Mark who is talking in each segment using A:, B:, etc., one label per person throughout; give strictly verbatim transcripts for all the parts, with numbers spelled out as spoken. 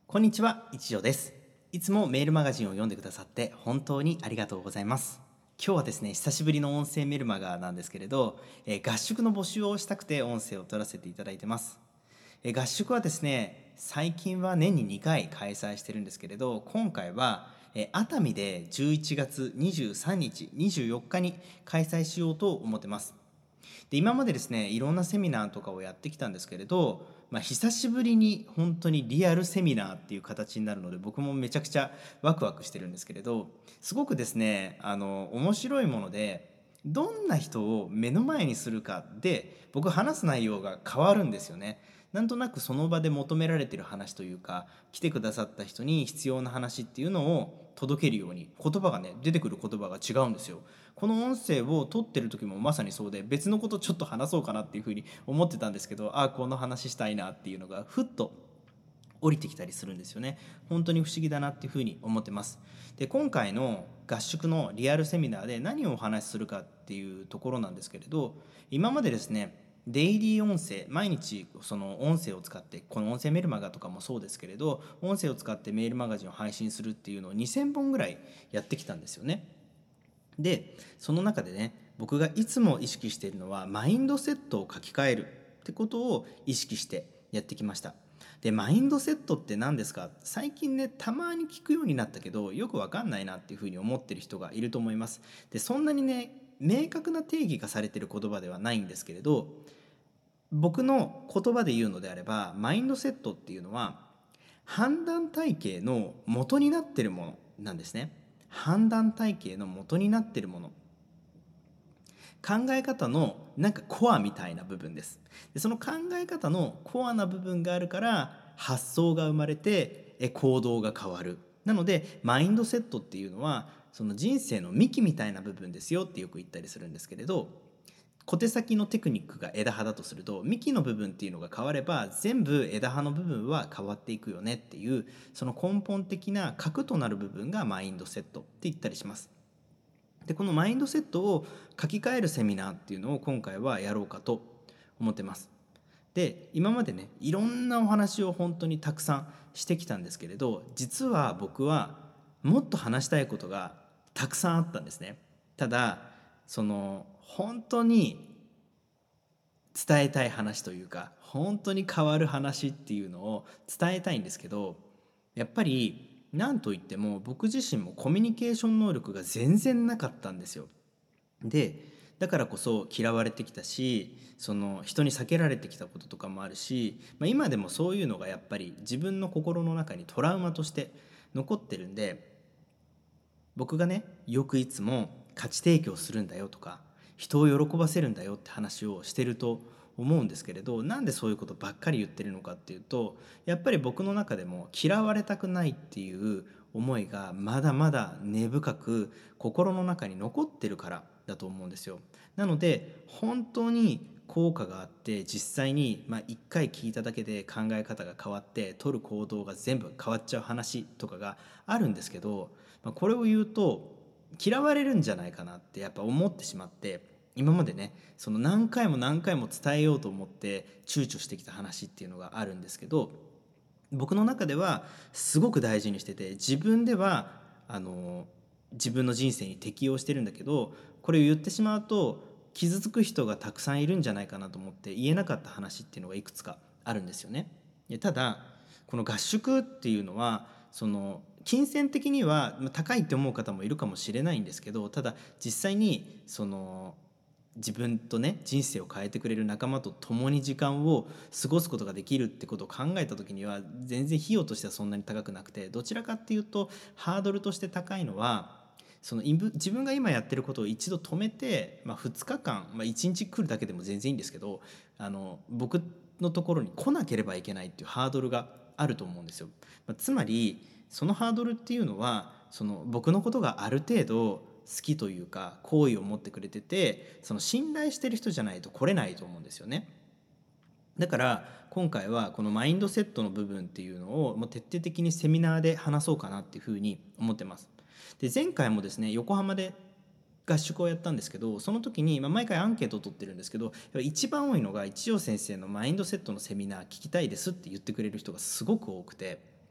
A: こんにちは、一条です。いつもメールマガジンを読んでくださって本当にありがとうございます。今日はですね、久しぶりの音声メルマガなんですけれど、えー合宿の募集をしたくて音声を取らせていただいてます。えー合宿はですね、最近は年ににかい開催してるんですけれど、今回はえー熱海でじゅういちがつにじゅうさんにち、にじゅうよっかに開催しようと思ってます。で今までですねいろんなセミナーとかをやってきたんですけれど、まあ、久しぶりに本当にリアルセミナーっていう形になるので僕もめちゃくちゃワクワクしてるんですけれど、すごくですねあの面白いもので、どんな人を目の前にするかで僕話す内容が変わるんですよね。なんとなくその場で求められてる話というか、来てくださった人に必要な話っていうのを届けるように、言葉がね出てくる言葉が違うんですよ。この音声を撮ってる時もまさにそうで、別のことちょっと話そうかなっていうふうに思ってたんですけど、ああこの話したいなっていうのがふっと降りてきたりするんですよね。本当に不思議だなっていうふうに思ってます。で今回の合宿のリアルセミナーで何をお話しするかっていうところなんですけれど、今までですねデイリー音声、毎日その音声を使って、この音声メルマガとかもそうですけれど、音声を使ってメールマガジンを配信するっていうのをにせんぼんぐらいやってきたんですよね。でその中でね、僕がいつも意識しているのはマインドセットを書き換えるってことを意識してやってきました。でマインドセットって何ですか、最近ねたまに聞くようになったけどよく分かんないなっていうふうに思ってる人がいると思います。でそんなにね明確な定義がされてる言葉ではないんですけれど、僕の言葉で言うのであれば、マインドセットっていうのは判断体系の元になってるものなんですね。判断体系の元になってるもの、考え方のなんかコアみたいな部分です。でその考え方のコアな部分があるから発想が生まれてえ行動が変わる。なのでマインドセットっていうのはその人生の幹みたいな部分ですよってよく言ったりするんですけれど、小手先のテクニックが枝葉だとすると、幹の部分っていうのが変われば全部枝葉の部分は変わっていくよねっていう、その根本的な核となる部分がマインドセットって言ったりします。でこのマインドセットを書き換えるセミナーっていうのを今回はやろうかと思ってます。で今までねいろんなお話を本当にたくさんしてきたんですけれど、実は僕はもっと話したいことがたくさんあったんですね。ただその本当に伝えたい話というか、本当に変わる話っていうのを伝えたいんですけど、やっぱり何といっても僕自身もコミュニケーション能力が全然なかったんですよ。でだからこそ嫌われてきたし、その人に避けられてきたこととかもあるし、まあ、今でもそういうのがやっぱり自分の心の中にトラウマとして残ってるんで、僕がねよくいつも価値提供するんだよとか、人を喜ばせるんだよって話をしてると思うんですけれど、なんでそういうことばっかり言ってるのかっていうと、やっぱり僕の中でも嫌われたくないっていう思いがまだまだ根深く心の中に残ってるからだと思うんですよ。なので本当に効果があって、実際にまあいっかい聞いただけで考え方が変わって取る行動が全部変わっちゃう話とかがあるんですけど、まあ、これを言うと嫌われるんじゃないかなってやっぱ思ってしまって、今までねその何回も何回も伝えようと思って躊躇してきた話っていうのがあるんですけど、僕の中ではすごく大事にしてて、自分ではあの自分の人生に適応してるんだけど、これを言ってしまうと傷つく人がたくさんいるんじゃないかなと思って言えなかった話っていうのがいくつかあるんですよね。でただこの合宿っていうのはその金銭的には高いって思う方もいるかもしれないんですけど、ただ実際にその自分とね人生を変えてくれる仲間と共に時間を過ごすことができるってことを考えた時には全然費用としてはそんなに高くなくて、どちらかっていうとハードルとして高いのは、その自分が今やってることを一度止めて、まあ、ふつかかん、まあ、いちにち来るだけでも全然いいんですけど、あの僕のところに来なければいけないっていうハードルがあると思うんですよ。まあ、つまりそのハードルっていうのは、その僕のことがある程度好きというか好意を持ってくれてて、その信頼してる人じゃないと来れないと思うんですよね。だから今回はこのマインドセットの部分っていうのをもう徹底的にセミナーで話そうかなっていうふうに思ってます。で前回もですね横浜で合宿をやったんですけど、その時に、まあ、毎回アンケートを取ってるんですけど、一番多いのが一条先生のマインドセットのセミナー聞きたいですって言ってくれる人がすごく多くて、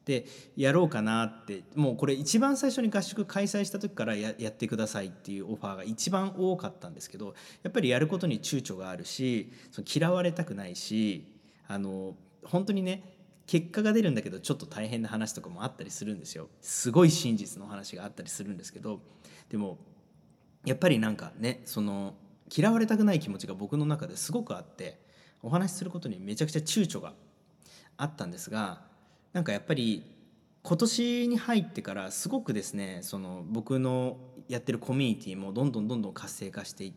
A: でやろうかなって、もうこれ一番最初に合宿開催した時からややってくださいっていうオファーが一番多かったんですけど、やっぱりやることに躊躇があるし、その嫌われたくないし、あの本当にね結果が出るんだけどちょっと大変な話とかもあったりするんですよ。すごい真実の話があったりするんですけど、でもやっぱりなんかね、その嫌われたくない気持ちが僕の中ですごくあって、お話しすることにめちゃくちゃ躊躇があったんですが、なんかやっぱり今年に入ってからすごくですね、その僕のやってるコミュニティもどんどんどんどん活性化していって、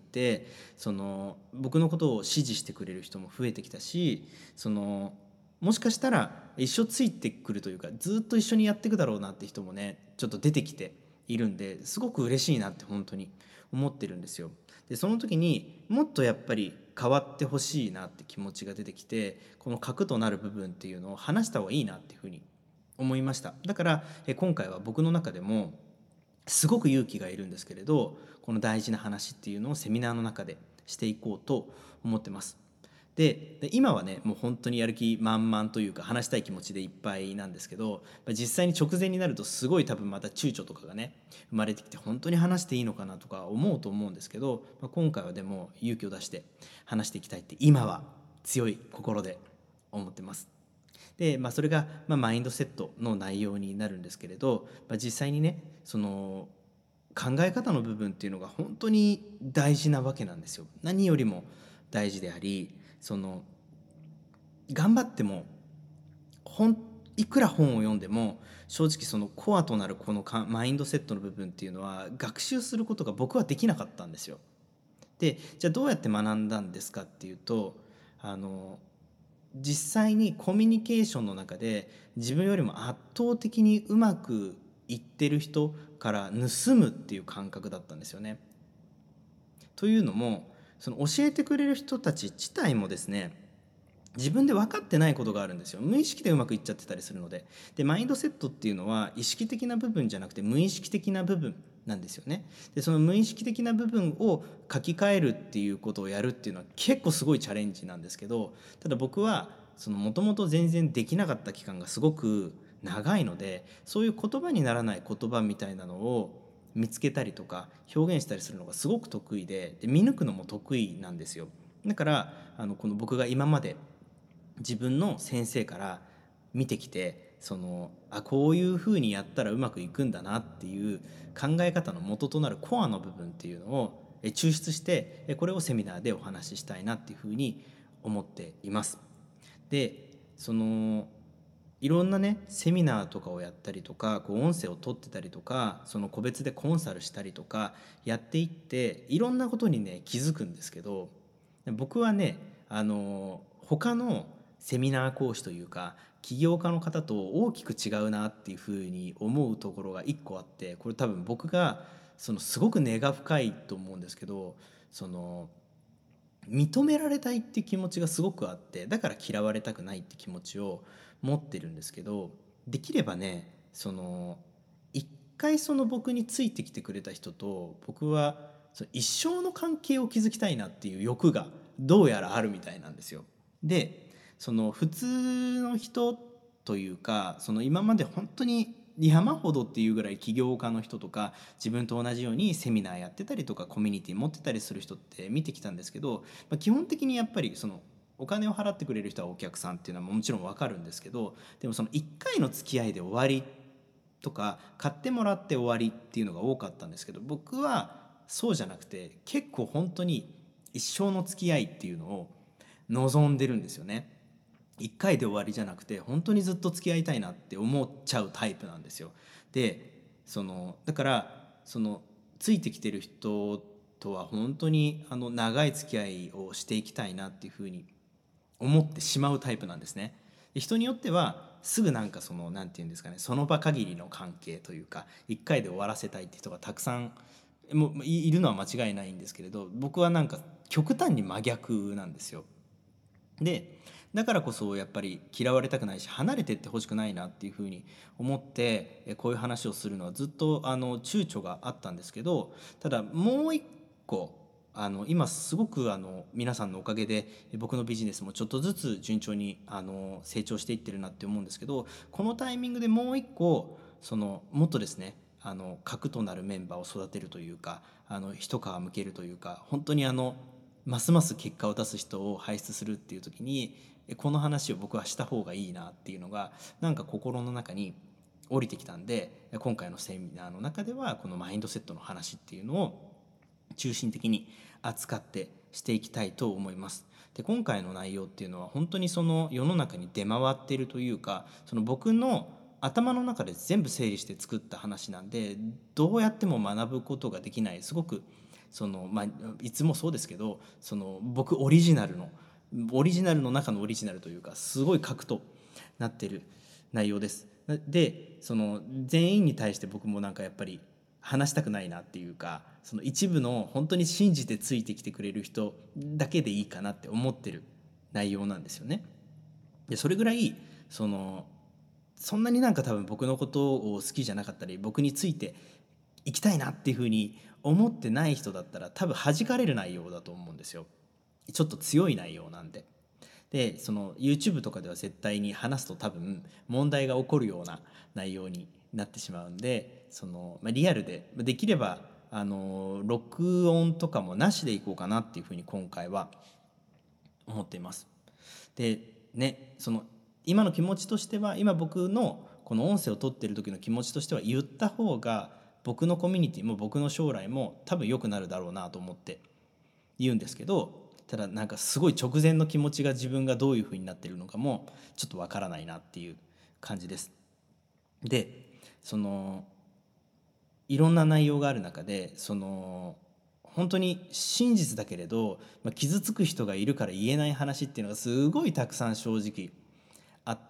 A: その僕のことを支持してくれる人も増えてきたし、そのもしかしたら一生ついてくるというか、ずっと一緒にやっていくだろうなって人もねちょっと出てきているんで、すごく嬉しいなって本当に思ってるんですよ。でその時にもっとやっぱり変わってほしいなって気持ちが出てきて、この核となる部分っていうのを話した方がいいなっていうふうに思いました。だからえ今回は僕の中でもすごく勇気がいるんですけれど、この大事な話っていうのをセミナーの中でしていこうと思ってます。でで今はねもう本当にやる気満々というか、話したい気持ちでいっぱいなんですけど、実際に直前になるとすごい多分また躊躇とかがね生まれてきて、本当に話していいのかなとか思うと思うんですけど、まあ、今回はでも勇気を出して話していきたいって今は強い心で思ってます。で、まあ、それがまあマインドセットの内容になるんですけれど、まあ、実際にねその考え方の部分っていうのが本当に大事なわけなんですよ。何よりも大事であり、その頑張っても本いくら本を読んでも正直そのコアとなるこのかマインドセットの部分っていうのは学習することが僕はできなかったんですよ。でじゃあどうやって学んだんですかっていうと、あの実際にコミュニケーションの中で自分よりも圧倒的にうまくいってる人から盗むっていう感覚だったんですよね。というのも、その教えてくれる人たち自体もですね、自分で分かってないことがあるんですよ。無意識でうまくいっちゃってたりするので。でマインドセットっていうのは意識的な部分じゃなくて無意識的な部分なんですよね。でその無意識的な部分を書き換えるっていうことをやるっていうのは結構すごいチャレンジなんですけど、ただ僕はもともと全然できなかった期間がすごく長いので、そういう言葉にならない言葉みたいなのを見つけたりとか表現したりするのがすごく得意で、で見抜くのも得意なんですよ。だからあのこの僕が今まで自分の先生から見てきて、そのあこういうふうにやったらうまくいくんだなっていう考え方の元となるコアの部分っていうのを抽出して、これをセミナーでお話ししたいなっていうふうに思っています。でそのいろんなねセミナーとかをやったりとか、こう音声を取ってたりとか、その個別でコンサルしたりとかやっていっていろんなことにね気づくんですけど、僕はねあの他のセミナー講師というか起業家の方と大きく違うなっていうふうに思うところが一個あって、これ多分僕がそのすごく根が深いと思うんですけど、その認められたいっていう気持ちがすごくあって、だから嫌われたくないって気持ちを持ってるんですけど、できればねその一回その僕についてきてくれた人と僕はその一生の関係を築きたいなっていう欲がどうやらあるみたいなんですよ。でその普通の人というか、その今まで本当に山ほどっていうぐらい起業家の人とか自分と同じようにセミナーやってたりとかコミュニティ持ってたりする人って見てきたんですけど、まあ、基本的にやっぱりそのお金を払ってくれる人はお客さんっていうのはもちろん分かるんですけど、でもそのいっかいの付き合いで終わりとか買ってもらって終わりっていうのが多かったんですけど、僕はそうじゃなくて結構本当に一生の付き合いっていうのを望んでるんですよね。いっかいで終わりじゃなくて本当にずっと付き合いたいなって思っちゃうタイプなんですよ。でそのだからそのついてきてる人とは本当にあの長い付き合いをしていきたいなっていうふうに思ってしまうタイプなんですね。で人によってはすぐなんかそのなんていうんですかね、その場限りの関係というかいっかいで終わらせたいって人がたくさんもういいるのは間違いないんですけれど、僕はなんか極端に真逆なんですよ。でだからこそやっぱり嫌われたくないし離れてってほしくないなっていうふうに思ってえこういう話をするのはずっとあの躊躇があったんですけど、ただもう一個あの今すごくあの皆さんのおかげで僕のビジネスもちょっとずつ順調にあの成長していってるなって思うんですけど、このタイミングでもう一個そのもっとですねあの核となるメンバーを育てるというか、あの一皮むけるというか、本当にあのますます結果を出す人を輩出するっていう時にこの話を僕はした方がいいなっていうのがなんか心の中に降りてきたんで、今回のセミナーの中ではこのマインドセットの話っていうのを中心的に扱ってしていきたいと思います。で今回の内容っていうのは本当にその世の中に出回っているというか、その僕の頭の中で全部整理して作った話なんで、どうやっても学ぶことができない、すごくその、まあ、いつもそうですけど、その僕オリジナルのオリジナルの中のオリジナルというか、すごい核となっている内容です。でその全員に対して僕もなんかやっぱり話したくないなっていうか、その一部の本当に信じてついてきてくれる人だけでいいかなって思ってる内容なんですよね。でそれぐらいそのそんなになんか多分僕のことを好きじゃなかったり、僕についていきたいなっていうふうに思ってない人だったら多分弾かれる内容だと思うんですよ。ちょっと強い内容なんで。でその YouTube とかでは絶対に話すと多分問題が起こるような内容になってしまうんで、その、まあ、リアルでできればあの録音とかもなしでいこうかなっていうふうに今回は思っています。でね、その今の気持ちとしては、今僕のこの音声を取ってる時の気持ちとしては、言った方が僕のコミュニティも僕の将来も多分良くなるだろうなと思って言うんですけど、ただなんかすごい直前の気持ちが自分がどういう風になってるのかもちょっとわからないなっていう感じです。でそのいろんな内容がある中で、その本当に真実だけれど、まあ、傷つく人がいるから言えない話っていうのがすごいたくさん正直あって、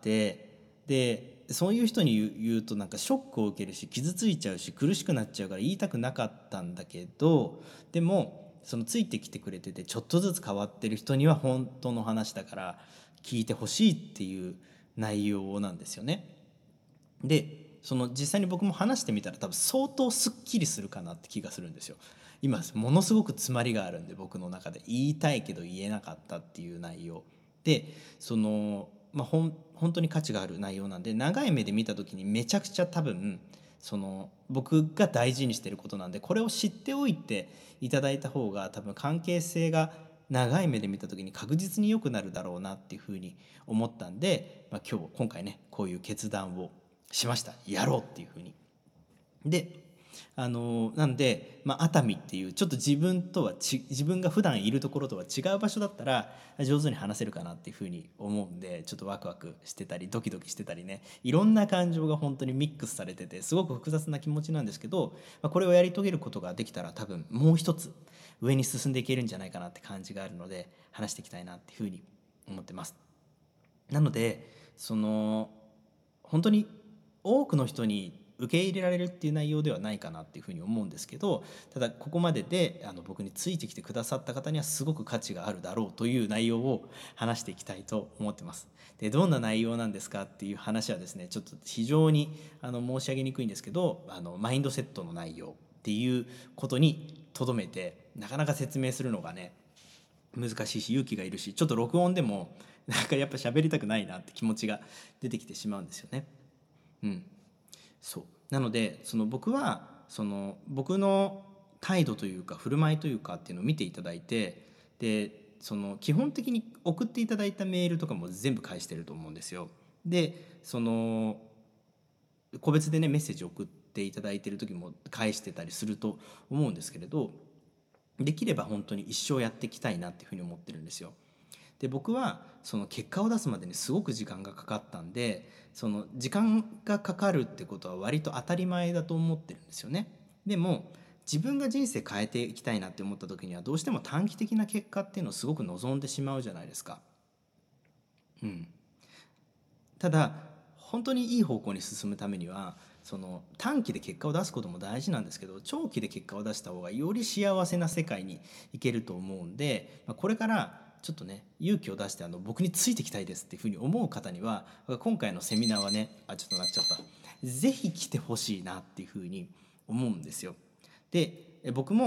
A: でそういう人に言う、言うとなんかショックを受けるし傷ついちゃうし苦しくなっちゃうから言いたくなかったんだけど、でもそのついてきてくれててちょっとずつ変わってる人には本当の話だから聞いてほしいっていう内容なんですよね。でその実際に僕も話してみたら多分相当すっきりするかなって気がするんですよ。今ものすごく詰まりがあるんで、僕の中で言いたいけど言えなかったっていう内容で、そのまあほん本当に価値がある内容なんで、長い目で見た時にめちゃくちゃ多分その僕が大事にしてることなんで、これを知っておいていただいた方が多分関係性が長い目で見た時に確実に良くなるだろうなっていうふうに思ったんで、まあ、今日今回ねこういう決断をしました。やろうっていうふうに。であのなんで、まあ、熱海っていうちょっと自分とはち自分が普段いるところとは違う場所だったら上手に話せるかなっていうふうに思うんで、ちょっとワクワクしてたりドキドキしてたりね、いろんな感情が本当にミックスされててすごく複雑な気持ちなんですけど、まあ、これをやり遂げることができたら多分もう一つ上に進んでいけるんじゃないかなって感じがあるので、話していきたいなっていうふうに思ってます。なのでその本当に多くの人に受け入れられるっていう内容ではないかなっていうふうに思うんですけど、ただここまでであの僕についてきてくださった方にはすごく価値があるだろうという内容を話していきたいと思ってます。でどんな内容なんですかっていう話はですね、ちょっと非常にあの申し上げにくいんですけど、あのマインドセットの内容っていうことにとどめて、なかなか説明するのがね難しいし勇気がいるし、ちょっと録音でもなんかやっぱ喋りたくないなって気持ちが出てきてしまうんですよね。うん、そうなのでその僕はその僕の態度というか振る舞いというかっていうのを見ていただいて、でその基本的に送っていただいたメールとかも全部返してると思うんですよ。でその個別でねメッセージ送っていただいてる時も返してたりすると思うんですけれど、できれば本当に一生やっていきたいなっていうふうに思ってるんですよ。で僕はその結果を出すまでにすごく時間がかかったんで、その時間がかかるってことは割と当たり前だと思ってるんですよね。でも自分が人生変えていきたいなって思った時にはどうしても短期的な結果っていうのをすごく望んでしまうじゃないですか。うん、ただ本当にいい方向に進むためにはその短期で結果を出すことも大事なんですけど、長期で結果を出した方がより幸せな世界にいけると思うんで、まあ、これからちょっとね勇気を出してあの僕についてきたいですっていうふうに思う方には今回のセミナーはね、あちょっとなっちゃった、ぜひ来てほしいなっていうふうに思うんですよ。で僕も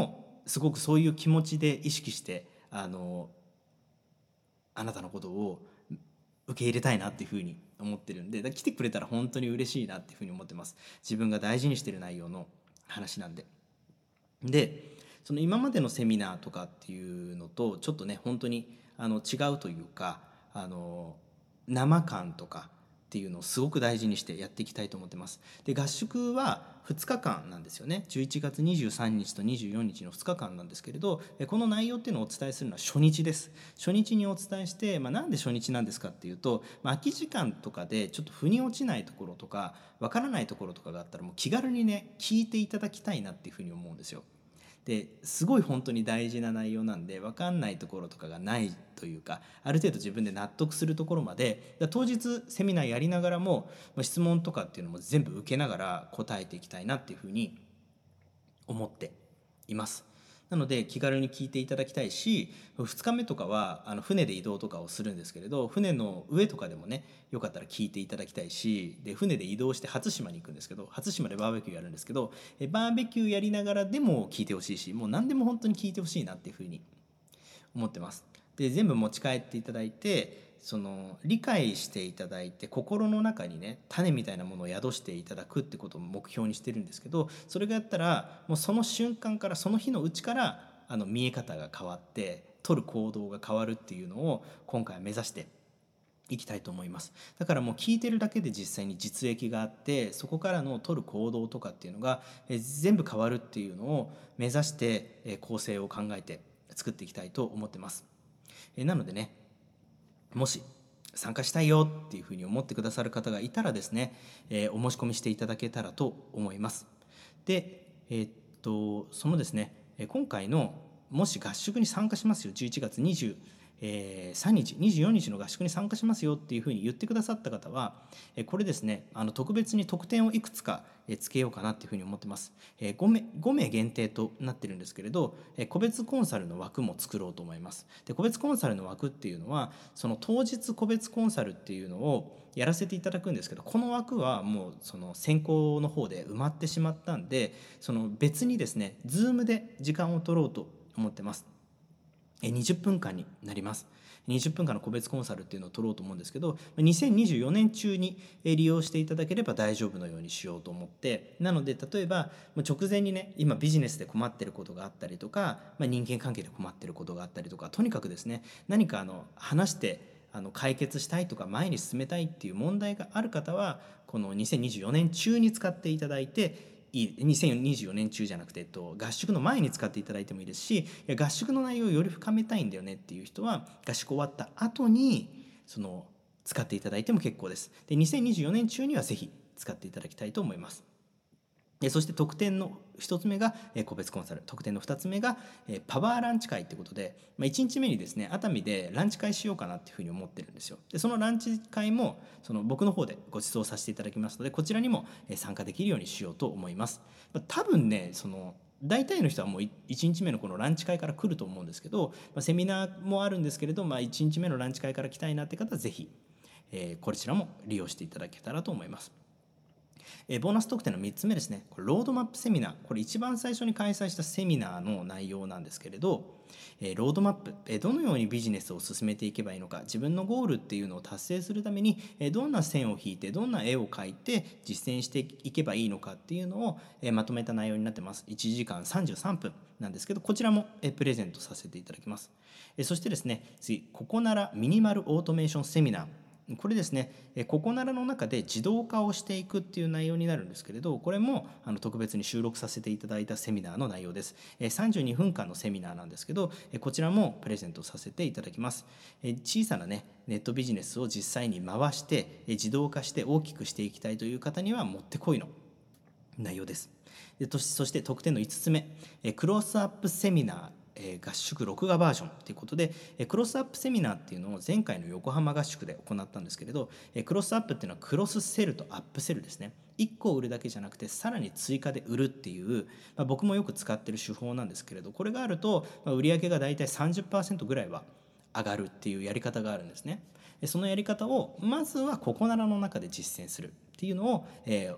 A: すごくそういう気持ちで意識してあのあなたのことを受け入れたいなっていうふうに思ってるんで、だから来てくれたら本当に嬉しいなっていうふうに思ってます。自分が大事にしてる内容の話なんで。でその今までのセミナーとかっていうのとちょっとね本当にあの違うというか、あの生感とかっていうのをすごく大事にしてやっていきたいと思ってます。で合宿はふつかかんなんですよね。じゅういちがつにじゅうさんにちとにじゅうよっかのふつかかんなんですけれど、この内容っていうのをお伝えするのは初日です。初日にお伝えして、まあ、なんで初日なんですかっていうと、まあ、空き時間とかでちょっと腑に落ちないところとかわからないところとかがあったらもう気軽にね聞いていただきたいなっていうふうに思うんですよ。ですごい本当に大事な内容なんで、分かんないところとかがないというか、ある程度自分で納得するところまで、当日セミナーやりながらも質問とかっていうのも全部受けながら答えていきたいなっていうふうに思っています。なので気軽に聞いていただきたいし、ふつかめとかはあの船で移動とかをするんですけれど、船の上とかでもねよかったら聞いていただきたいし、で船で移動して初島に行くんですけど、初島でバーベキューやるんですけど、えバーベキューやりながらでも聞いてほしいし、もう何でも本当に聞いてほしいなっていうふうに思ってます。で全部持ち帰っていただいて、その理解していただいて心の中にね種みたいなものを宿していただくってことを目標にしてるんですけど、それがやったらもうその瞬間からその日のうちからあの見え方が変わって取る行動が変わるっていうのを今回は目指していきたいと思います。だからもう聞いてるだけで実際に実益があって、そこからの取る行動とかっていうのがえ全部変わるっていうのを目指してえ構成を考えて作っていきたいと思ってます。えなのでね、もし参加したいよっていうふうに思ってくださる方がいたらですね、えーお申し込みしていただけたらと思います。で、えーっとそのですね、えー今回のもし合宿に参加しますよ、じゅういちがつにじゅうさんにちにじゅうよっかの合宿に参加しますよっていうふうに言ってくださった方は、えーこれですね、あの特別に特典をいくつかえーつけようかなっていうふうに思ってます。えーごめいごめい限定となってるんですけれど、えー個別コンサルの枠も作ろうと思います。で個別コンサルの枠っていうのはその当日個別コンサルっていうのをやらせていただくんですけど、この枠はもうその先行の方で埋まってしまったんで、その別にですね Zoom で時間を取ろうと思ってます。えにじゅっぷんかんになります。にじゅっぷんかんの個別コンサルっていうのを取ろうと思うんですけど、にせんにじゅうよねん中に利用していただければ大丈夫のようにしようと思って、なので例えば直前にね今ビジネスで困ってることがあったりとか、まあ、人間関係で困ってることがあったりとか、とにかくですね何かあの話してあの解決したいとか前に進めたいっていう問題がある方はこのにせんにじゅうよねん中に使っていただいていい、にせんにじゅうよねん中じゃなくて、えっと、合宿の前に使っていただいてもいいですし、いや合宿の内容をより深めたいんだよねっていう人は合宿終わった後にその使っていただいても結構です。でにせんにじゅうよねん中にはぜひ使っていただきたいと思います。そして特典のひとつめが個別コンサル、特典のふたつめがパワーランチ会ということで、いちにちめにですね熱海でランチ会しようかなっていうふうに思ってるんですよ。でそのランチ会もその僕の方でご馳走させていただきますので、こちらにも参加できるようにしようと思います。多分ねその大体の人はもういちにちめのこのランチ会から来ると思うんですけど、セミナーもあるんですけれど、まあ、いちにちめのランチ会から来たいなって方はぜひ、えー、こちらも利用していただけたらと思います。えーボーナス特典のみっつめですね、これロードマップセミナー、これ一番最初に開催したセミナーの内容なんですけれど、えーロードマップ、えーどのようにビジネスを進めていけばいいのか、自分のゴールっていうのを達成するために、えーどんな線を引いてどんな絵を描いて実践していけばいいのかっていうのを、えーまとめた内容になってます。いちじかんさんじゅうさんぷんなんですけど、こちらも、えープレゼントさせていただきます。えーそしてですね、次ここならミニマルオートメーションセミナー、これですね、ここならの中で自動化をしていくっていう内容になるんですけれど、これもあの特別に収録させていただいたセミナーの内容です。さんじゅうにふんかんのセミナーなんですけど、こちらもプレゼントさせていただきます。小さなねネットビジネスを実際に回して自動化して大きくしていきたいという方にはもってこいの内容です。でそして特典のいつつめ、クロスアップセミナー合宿録画バージョンということで、クロスアップセミナーっていうのを前回の横浜合宿で行ったんですけれど、クロスアップっていうのはクロスセルとアップセルですね。いっこ売るだけじゃなくてさらに追加で売るっていう、まあ、僕もよく使ってる手法なんですけれど、これがあると、まあ、売上がだいたい さんじゅっパーセント ぐらいは上がるっていうやり方があるんですね。そのやり方をまずはここならの中で実践するっていうのを、えー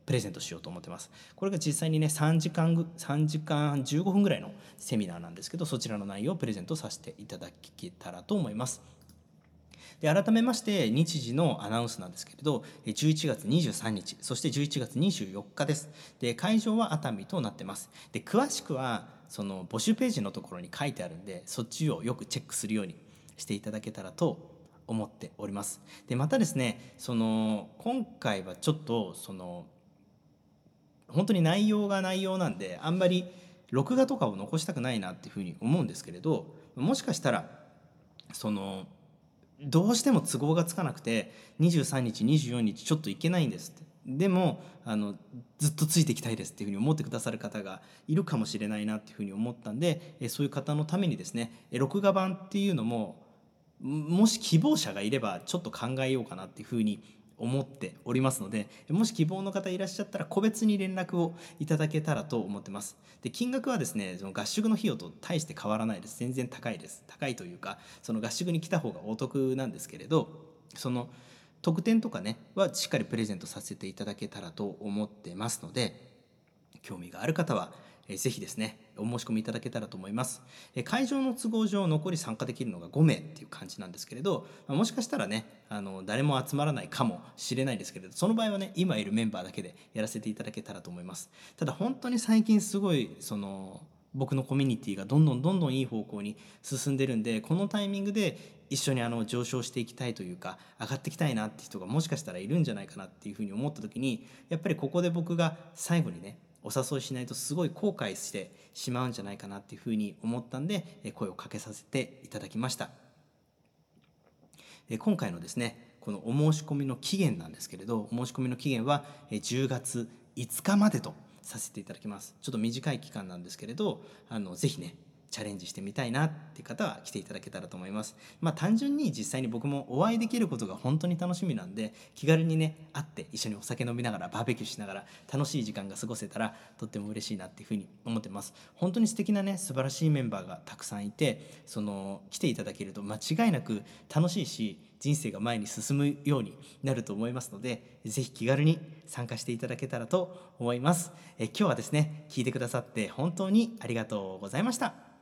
A: プレゼントしようと思ってます。これが実際にねさんじかんぐさんじかんじゅうごふんぐらいのセミナーなんですけど、そちらの内容をプレゼントさせていただけたらと思います。で改めまして日時のアナウンスなんですけれど、じゅういちがつにじゅうさんにち、そしてじゅういちがつにじゅうよっかです。で会場は熱海となってます。で詳しくはその募集ページのところに書いてあるんで、そっちをよくチェックするようにしていただけたらと思っております。でまたですね、その今回はちょっとその本当に内容が内容なんで、あんまり録画とかを残したくないなっていうふうに思うんですけれど、もしかしたらそのどうしても都合がつかなくてにじゅうさんにちにじゅうよっかちょっと行けないんですって、でもあのずっとついていきたいですっていうふうに思ってくださる方がいるかもしれないなっていうふうに思ったんで、えそういう方のためにですね、え録画版っていうのももし希望者がいればちょっと考えようかなっていうふうに思っておりますので、もし希望の方いらっしゃったら個別に連絡をいただけたらと思ってます。で金額はですね、その合宿の費用と大して変わらないです。全然高いです。高いというか、その合宿に来た方がお得なんですけれど、その特典とかねはしっかりプレゼントさせていただけたらと思ってますので、興味がある方はえーぜひですねお申し込みいただけたらと思います。えー会場の都合上残り参加できるのがごめいっていう感じなんですけれど、まあもしかしたらねあの誰も集まらないかもしれないですけれど、その場合はね今いるメンバーだけでやらせていただけたらと思います。ただ本当に最近すごいその僕のコミュニティがどんどんどんどんいい方向に進んでるんで、このタイミングで一緒にあの上昇していきたいというか上がっていきたいなって人がもしかしたらいるんじゃないかなっていうふうに思った時に、やっぱりここで僕が最後にねお誘いしないとすごい後悔してしまうんじゃないかなっていうふうに思ったんで、え声をかけさせていただきました。え今回のですねこのお申し込みの期限なんですけれど、お申し込みの期限はえじゅうがついつかまでとさせていただきます。ちょっと短い期間なんですけれど、あのぜひねチャレンジしてみたいなっていう方は来ていただけたらと思います。まあ単純に実際に僕もお会いできることが本当に楽しみなんで、気軽にね会って一緒にお酒飲みながらバーベキューしながら楽しい時間が過ごせたらとっても嬉しいなっていうふうに思ってます。本当に素敵なね素晴らしいメンバーがたくさんいて、その来ていただけると間違いなく楽しいし人生が前に進むようになると思いますので、ぜひ気軽に参加していただけたらと思います。え今日はですね聞いてくださって本当にありがとうございました。